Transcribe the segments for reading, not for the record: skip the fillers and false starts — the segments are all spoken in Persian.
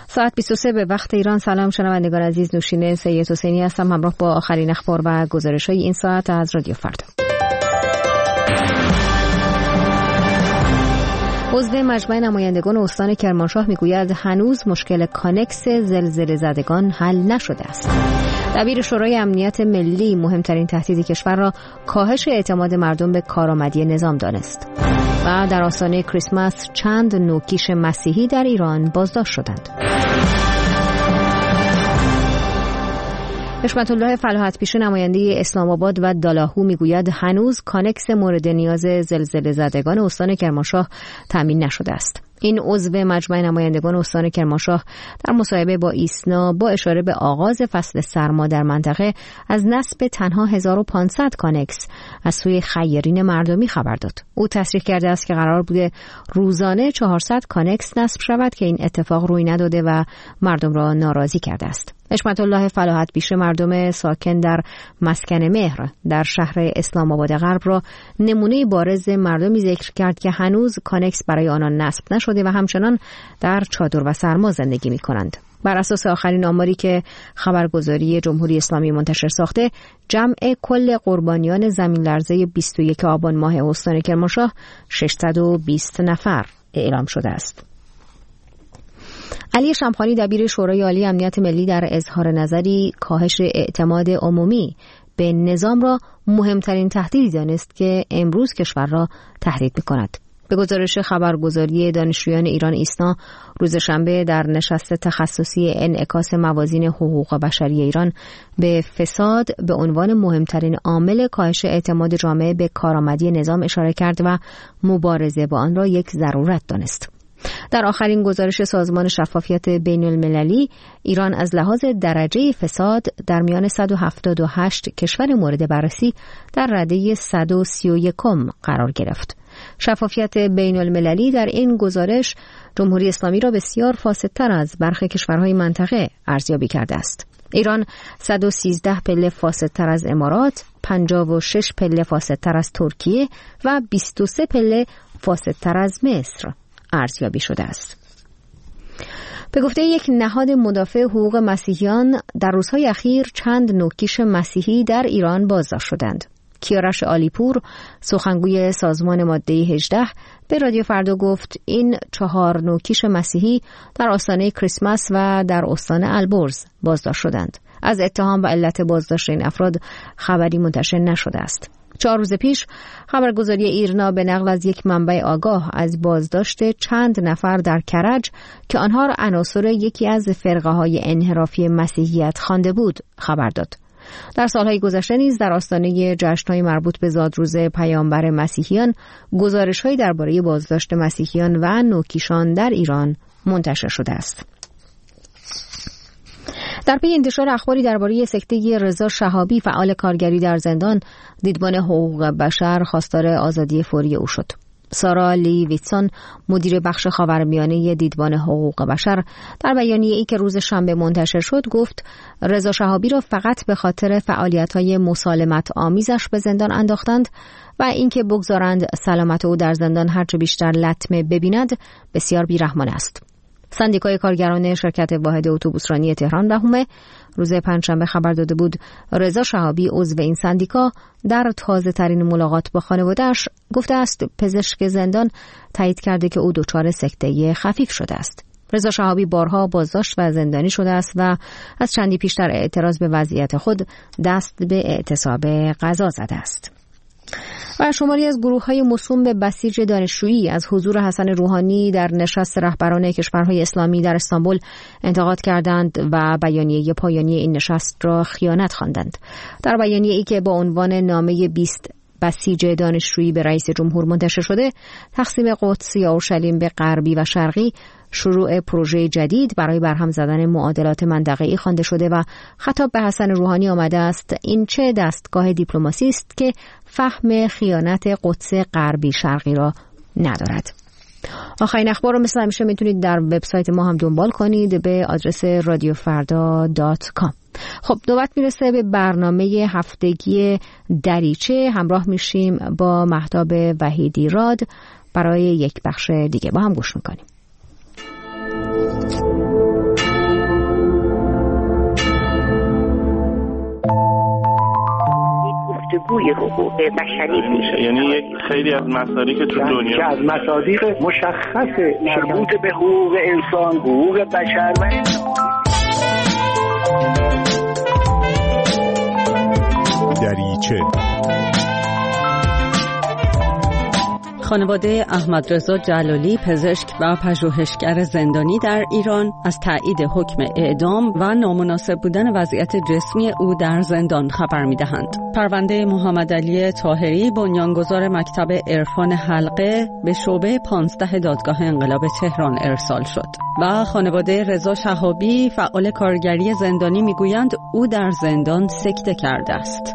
ساعت 23 به وقت ایران. سلام شنوندگان عزیز، نوشین سید حسینی هستم همراه با آخرین اخبار و گزارش‌های این ساعت از رادیو فردا. عضو مجمع نمایندگان استان کرمانشاه میگوید هنوز مشکل کانکس زلزله زدگان حل نشده است. دبیر شورای امنیت ملی مهمترین تهدید کشور را کاهش اعتماد مردم به کارآمدی نظام دانست. و در آستانه کریسمس چند نوکیش مسیحی در ایران بازداشت شدند. حشمت الله فلاحت پیشه نماینده اسلام آباد و دالاهو میگوید هنوز کانکس مورد نیاز زلزله زدگان استان کرمانشاه تامین نشده است. این عضو مجمع نمایندگان استان کرمانشاه در مصاحبه با ایسنا با اشاره به آغاز فصل سرما در منطقه از نصب تنها 1500 کانکس از سوی خیرین مردمی خبر داد. او تصریح کرده است که قرار بوده روزانه 400 کانکس نصب شود که این اتفاق روی نداده و مردم را ناراضی کرده است. حشمت الله فلاحت پیشه مردم ساکن در مسکن مهر در شهر اسلام آباد غرب را نمونه بارز مردمی ذکر کرد که هنوز کانکس برای آنان نصب نشده و همچنان در چادر و سرما زندگی می کنند. بر اساس آخرین آماری که خبرگزاری جمهوری اسلامی منتشر ساخته، جمع کل قربانیان زمین لرزه 21 آبان ماه استان کرمانشاه 620 نفر اعلام شده است. علی شمخانی دبیر شورای عالی امنیت ملی در اظهار نظری کاهش اعتماد عمومی به نظام را مهمترین تهدیدی دانست که امروز کشور را تهدید می‌کند. به گزارش خبرگزاری دانشجویان ایران ایسنا، روز شنبه در نشست تخصصی انعکاس موازین حقوق بشری ایران به فساد به عنوان مهمترین عامل کاهش اعتماد جامعه به کارآمدی نظام اشاره کرد و مبارزه با آن را یک ضرورت دانست. در آخرین گزارش سازمان شفافیت بین المللی، ایران از لحاظ درجه فساد در میان 178 کشور مورد بررسی در رده 131 قرار گرفت. شفافیت بین المللی در این گزارش جمهوری اسلامی را بسیار فاسدتر از برخی کشورهای منطقه ارزیابی کرده است. ایران 113 پله فاسدتر از امارات، 56 پله فاسدتر از ترکیه و 23 پله فاسدتر از مصر ارزیابی شده است. به گفته یک نهاد مدافع حقوق مسیحیان، در روزهای اخیر چند نوکیش مسیحی در ایران بازداشت شدند. کیارش آلیپور، سخنگوی سازمان ماده 18، به رادیو فردا گفت این 4 نوکیش مسیحی در آستانه کریسمس و در استان البرز بازداشت شدند. از اتهام و علت بازداشت این افراد خبری منتشر نشده است. 4 روز پیش خبرگزاری ایرنا به نقل از یک منبع آگاه از بازداشت چند نفر در کرج که آنها را عناصر یکی از فرقه‌های انحرافی مسیحیت خوانده بود خبر داد. در سالهای گذشته نیز در آستانه جشن‌های مربوط به زادروز پیامبر مسیحیان گزارش‌هایی درباره بازداشت مسیحیان و نوکیشان در ایران منتشر شده است. در پی انتشار اخباری درباره سکته رضا شهابی فعال کارگری در زندان، دیدبان حقوق بشر خواستار آزادی فوری او شد. سارا لی ویتسون، مدیر بخش خاورمیانه دیدبان حقوق بشر، در بیانیه‌ای که روز شنبه منتشر شد گفت رضا شهابی را فقط به خاطر فعالیت‌های مسالمت آمیزش به زندان انداختند و اینکه بگذارند سلامت او در زندان هرچه بیشتر لطمه ببیند بسیار بیرحمانه است. سندیکای کارگران شرکت واحد اتوبوسرانی تهران بهومه روز پنجشنبه خبر داده بود رضا شهابی عضو این سندیکا در تازه ترین ملاقات با خانواده‌اش گفته است پزشک زندان تایید کرده که او دچار سکته خفیف شده است. رضا شهابی بارها بازداشت و زندانی شده است و از چندی پیش در اعتراض به وضعیت خود دست به اعتصاب غذا زده است. و شماری از گروه‌های موسوم به بسیج دانشجویی از حضور حسن روحانی در نشست رهبران کشورهای اسلامی در استانبول انتقاد کردند و بیانیه پایانی این نشست را خیانت خواندند. در بیانیه‌ای که با عنوان نامه 20 بسیج دانشجویی به رئیس جمهور منتشر شده، تقسیم قدس یا اورشلیم به غربی و شرقی شروع پروژه جدید برای برهم زدن معادلات منطقه‌ای خوانده شده و خطاب به حسن روحانی آمده است این چه دستگاه دیپلماسی است که فهم خیانت قدس غربی شرقی را ندارد. آخرین اخبار رو مثل همیشه میتونید در وبسایت ما هم دنبال کنید به آدرس radiofarda.com. خب نوبت میرسه به برنامه هفتگی دریچه. همراه میشیم با مهتاب وحیدی راد برای یک بخش دیگه. با هم گوش میکنیم. بازگوی حقوق بشری میشه. یعنی یک خیلی از مسائلی که تو دنیا که از مصادیق مشخص مربوط به حقوق انسان، حقوق بشر و دریچه. خانواده احمد رضا جلالی، پزشک و پژوهشگر زندانی در ایران، از تایید حکم اعدام و نامناسب بودن وضعیت جسمی او در زندان خبر می‌دهند. پرونده محمد علی طاهری، بنیانگذار مکتب عرفان حلقه، به شعبه 15 دادگاه انقلاب تهران ارسال شد و خانواده رضا شهابی، فعال کارگری زندانی، می‌گویند او در زندان سکته کرده است.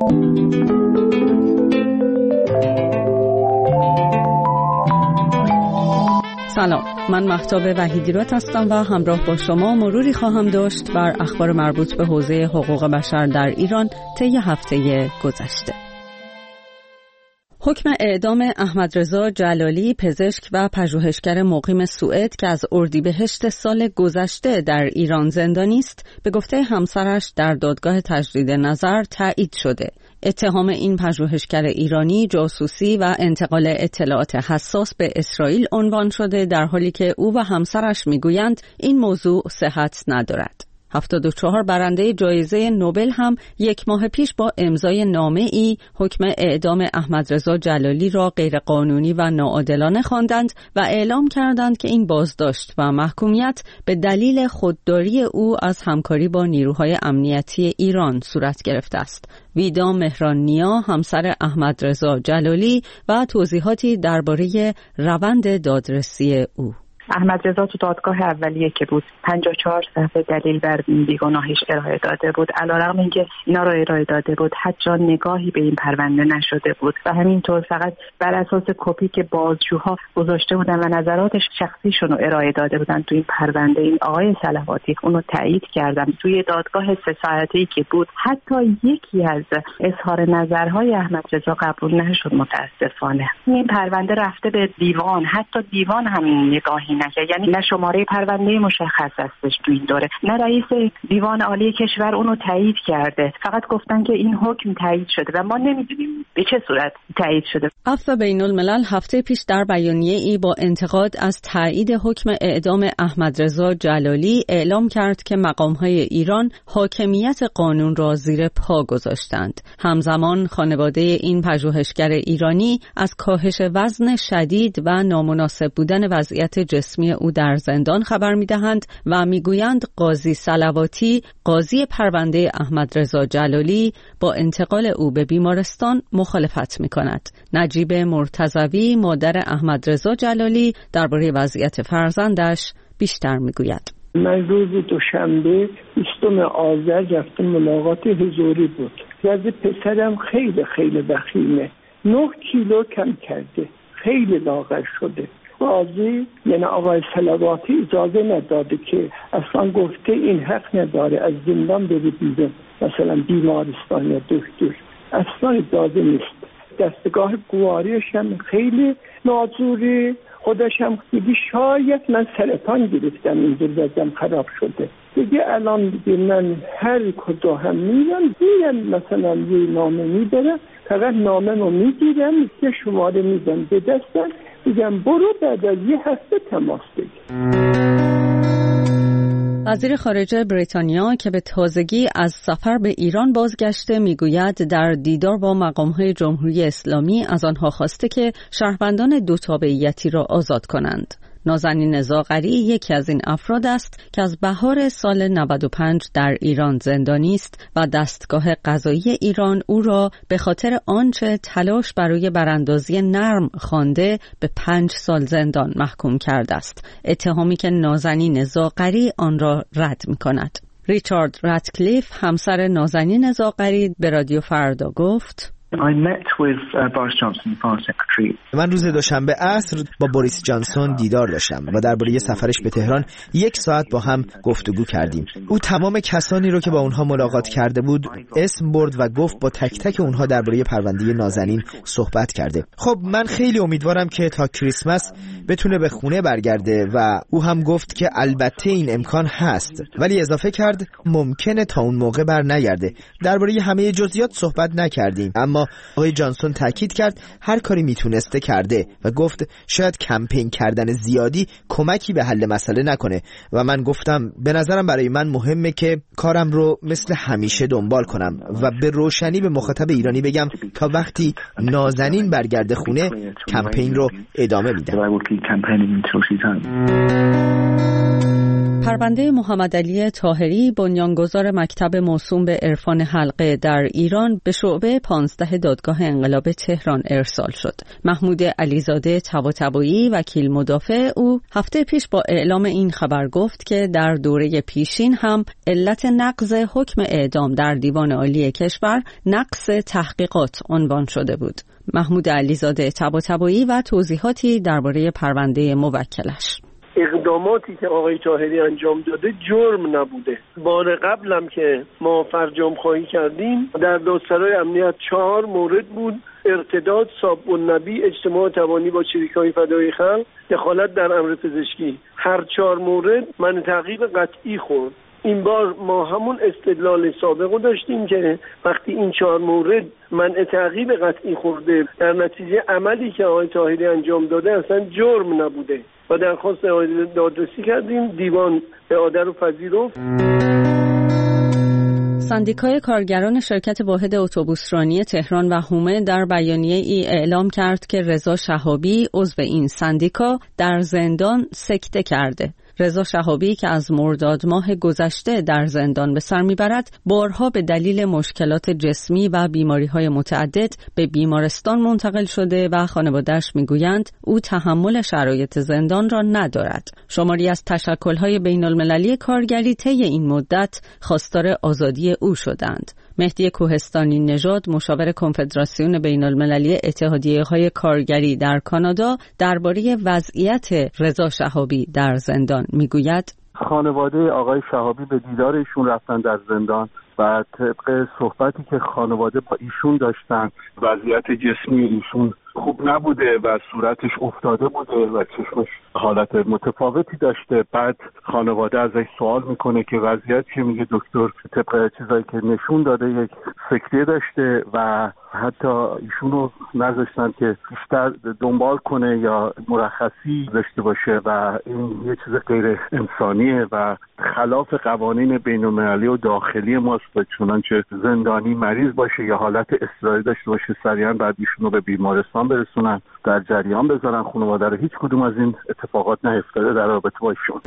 سلام، من مهتاب وحیدی‌راد هستم و همراه با شما مروری خواهم داشت بر اخبار مربوط به حوزه حقوق بشر در ایران طی هفته گذشته. حکم اعدام احمد رضا جلالی، پزشک و پژوهشگر مقیم سوئد که از اردیبهشت سال گذشته در ایران زندانی است، به گفته همسرش در دادگاه تجدید نظر تایید شده. اتهام این پژوهشگر ایرانی جاسوسی و انتقال اطلاعات حساس به اسرائیل عنوان شده، در حالی که او و همسرش میگویند این موضوع صحت ندارد. 74 برنده جایزه نوبل هم یک ماه پیش با امضای نامه‌ای حکم اعدام احمد رضا جلالی را غیرقانونی و ناعادلانه خواندند و اعلام کردند که این بازداشت و محکومیت به دلیل خودداری او از همکاری با نیروهای امنیتی ایران صورت گرفته است. ویدا مهران‌نیا، همسر احمد رضا جلالی، و توضیحاتی درباره روند دادرسی او. احمد رضا تو دادگاه اولیه که بود 54 صفحه دلیل بر بیگناهیش ارائه داده بود. علیرغم اینکه اینا رو ارائه داده بود، حتی نگاهی به این پرونده نشده بود و همینطور فقط بر اساس کپی که بازجوها گذاشته بودن و نظرات شخصیشون رو ارائه داده بودن تو این پرونده، این آقای صلواتی اونو تایید کردن. توی دادگاه 3 ساعته‌ای که بود، حتی یکی از اظهار نظرهای احمد رضا قبول نشد متاسفانه. این پرونده رفته به دیوان، حتی دیوان همین نگاهی نکرد. یعنی نه شماره پرونده مشخص هستش تو این دوره، نه رئیس دیوان عالی کشور اونو تایید کرده. فقط گفتن که این حکم تایید شده و ما نمیدونیم به چه صورت تایید شده. عفو بین الملل هفته پیش در بیانیه‌ای با انتقاد از تایید حکم اعدام احمد رضا جلالی اعلام کرد که مقام‌های ایران حاکمیت قانون را زیر پا گذاشتند. همزمان خانواده این پژوهشگر ایرانی از کاهش وزن شدید و نامناسب بودن وضعیت جسمی او در زندان خبر می‌دهند و می‌گویند قاضی صلواتی، قاضی پرونده احمد رضا جلالی، با انتقال او به بیمارستان مخالفت می‌کند. نجیب مرتضوی، مادر احمد رضا جلالی، درباره وضعیت فرزندش بیشتر می‌گوید. من روز دوشنبه 20 آذر رفتم ملاقات حضوری بود. وضع پسرم خیلی وخیمه. 9 کیلو کم کرده. خیلی لاغر شده. قاضی یعنی آقای صلواتی اجازه نداده که اصلا گفته این حق نداره از زندان بره بیرون، مثلا بیمارستان یا دکتر، اصلا اجازه نیست. دستگاه گواریش هم خیلی نازوری، خودش هم میگه شاید من سرطان گرفتم اینجور وضعم خراب شده. دیگه الان دیگه من هر کجا هم میرم مثلا یه نامه میبرم، فقط نامه رو میگیرم، یه شماره میدم به دستم، میگم برو بعد از یه هفته تماس بگیر. وزیر خارجه بریتانیا که به تازگی از سفر به ایران بازگشته میگوید در دیدار با مقام‌های جمهوری اسلامی از آنها خواسته که شهروندان دو تابعیتی را آزاد کنند. نازنین زاغری یکی از این افراد است که از بهار سال 95 در ایران زندانی است و دستگاه قضایی ایران او را به خاطر آنچه تلاش برای براندازی نرم خوانده به 5 سال زندان محکوم کرده است. اتهامی که نازنین زاغری آن را رد می‌کند. ریچارد راتکلیف، همسر نازنین زاغری، به رادیو فردا گفت: من روز دوشنبه عصر با بوریس جانسون دیدار داشتم و درباره سفرش به تهران 1 ساعت با هم گفتگو کردیم. او تمام کسانی رو که با اونها ملاقات کرده بود اسم برد و گفت با تک تک اونها درباره پرونده نازنین صحبت کرده. خب من خیلی امیدوارم که تا کریسمس بتونه به خونه برگرده و او هم گفت که البته این امکان هست، ولی اضافه کرد ممکنه تا اون موقع بر نگرده. درباره همه جزئیات صحبت نکردیم، اما آقای جانسون تاکید کرد هر کاری میتونسته کرده و گفت شاید کمپین کردن زیادی کمکی به حل مسئله نکنه و من گفتم به نظرم برای من مهمه که کارم رو مثل همیشه دنبال کنم و به روشنی به مخاطب ایرانی بگم تا وقتی نازنین برگرده خونه کمپین رو ادامه میدم. پرونده محمد علی طاهری بنیانگذار مکتب موسوم به عرفان حلقه در ایران به شعبه 15 دادگاه انقلاب تهران ارسال شد. محمود علیزاده طباطبایی وکیل مدافع او هفته پیش با اعلام این خبر گفت که در دوره پیشین هم علت نقض حکم اعدام در دیوان عالی کشور نقص تحقیقات عنوان شده بود. محمود علیزاده طباطبایی و توضیحاتی درباره پرونده موکلش. اقداماتی که آقای طاهری انجام داده جرم نبوده. بار قبلم که ما فرجام خواهی کردیم در دادسرای امنیت 4 مورد بود: ارتداد، ساب النبی، اجتماع توانی با چریک‌های فدای خلق، دخالت در امر پزشکی. هر 4 مورد من تعقیب قطعی خورد. این بار ما همون استدلال سابقو داشتیم که وقتی این 4 مورد منع تعقیب قطعی خورده، در نتیجه عملی که آقای طاهری انجام داده اصلا جرم نبوده و درخواست دادرسی کردیم. دیوان اعاده رو پذیرفت. سندیکای کارگران شرکت واحد اتوبوسرانی تهران و هومه در بیانیه ای اعلام کرد که رضا شهابی عضو این سندیکا در زندان سکته کرده. رضا شهابی که از مرداد ماه گذشته در زندان به سر میبرد، بارها به دلیل مشکلات جسمی و بیماری‌های متعدد به بیمارستان منتقل شده و خانواده‌اش میگویند او تحمل شرایط زندان را ندارد. شماری از تشکل‌های بین‌المللی کارگری طی این مدت خواستار آزادی او شدند. مهدی کوهستانی نژاد، مشاور کنفدراسیون بین‌المللی اتحادیه‌های کارگری در کانادا، درباره وضعیت رضا شهابی در زندان میگوید: خانواده آقای شهابی به دیدار ایشون رفتن در زندان و طبق صحبتی که خانواده با ایشون داشتن وضعیت جسمی ایشون خوب نبوده و صورتش افتاده بوده و چشمش حالت متفاوتی داشته. بعد خانواده ازش سوال میکنه که وضعیت که میگه دکتر طبق چیزایی که نشون داده یک سکته داشته و حتی ایشونو نذاشتن که بیشتر دنبال کنه یا مرخصی داشته باشه و این یه چیز غیر انسانیه و خلاف قوانین بین‌المللی و داخلی ماست و چنانچه زندانی مریض باشه یا حالت اضطراری داشته باشه سریعا بعد ایشونو به بیمارستان برسونن، در جریان بذارن. خانواده رو هیچ کدوم از این اتفاقات نیفتاده در رابطه با ایشون.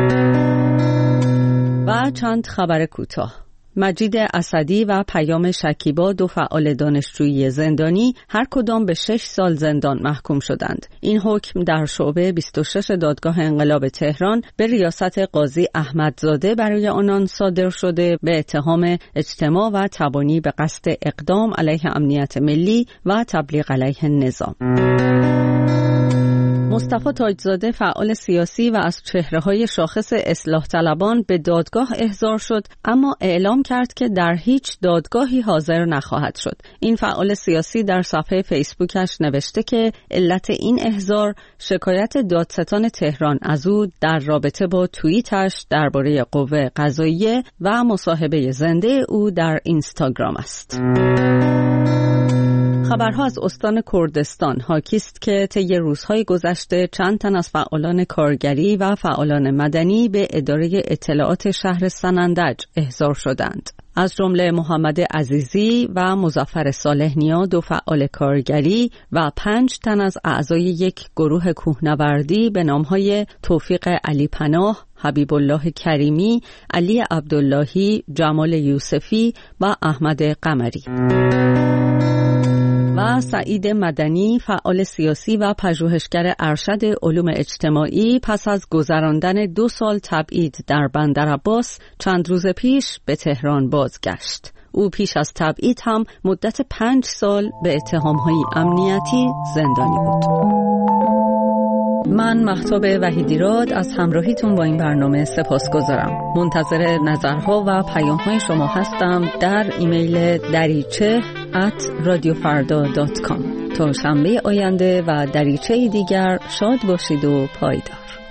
و چند خبر کوتاه. مجید اسدی و پیام شکیبا، 2 فعال دانشجویی زندانی، هر کدام به 6 سال زندان محکوم شدند. این حکم در شعبه 26 دادگاه انقلاب تهران به ریاست قاضی احمدزاده برای آنان صادر شده به اتهام اجتماع و تبانی به قصد اقدام علیه امنیت ملی و تبلیغ علیه نظام. مصطفی تاجزاده، فعال سیاسی و از چهره‌های شاخص اصلاح طلبان، به دادگاه احضار شد اما اعلام کرد که در هیچ دادگاهی حاضر نخواهد شد. این فعال سیاسی در صفحه فیسبوکش نوشته که علت این احضار شکایت دادستان تهران از او در رابطه با توییتش درباره قوه قضاییه و مصاحبه زنده او در اینستاگرام است. خبرها از استان کردستان حاکی است که طی روزهای گذشته چند تن از فعالان کارگری و فعالان مدنی به اداره اطلاعات شهر سنندج احضار شدند. از جمله محمد عزیزی و مظفر صالح نیا، 2 فعال کارگری و 5 تن از اعضای یک گروه کوهنوردی به نامهای توفیق علی پناه، حبیب الله کریمی، علی عبداللهی، جمال یوسفی و احمد قمری. و سعید مدنی، فعال سیاسی و پژوهشگر ارشد علوم اجتماعی، پس از گذراندن 2 سال تبعید در بندرعباس چند روز پیش به تهران بازگشت. او پیش از تبعید هم مدت 5 سال به اتهام‌های امنیتی زندانی بود. من مهتاب وحیدیراد از همراهیتون با این برنامه سپاسگزارم. منتظر نظرها و پیام‌های شما هستم در ایمیل dariche@radiofarda.com. تا شنبه آینده و دریچه دیگر شاد باشید و پایدار.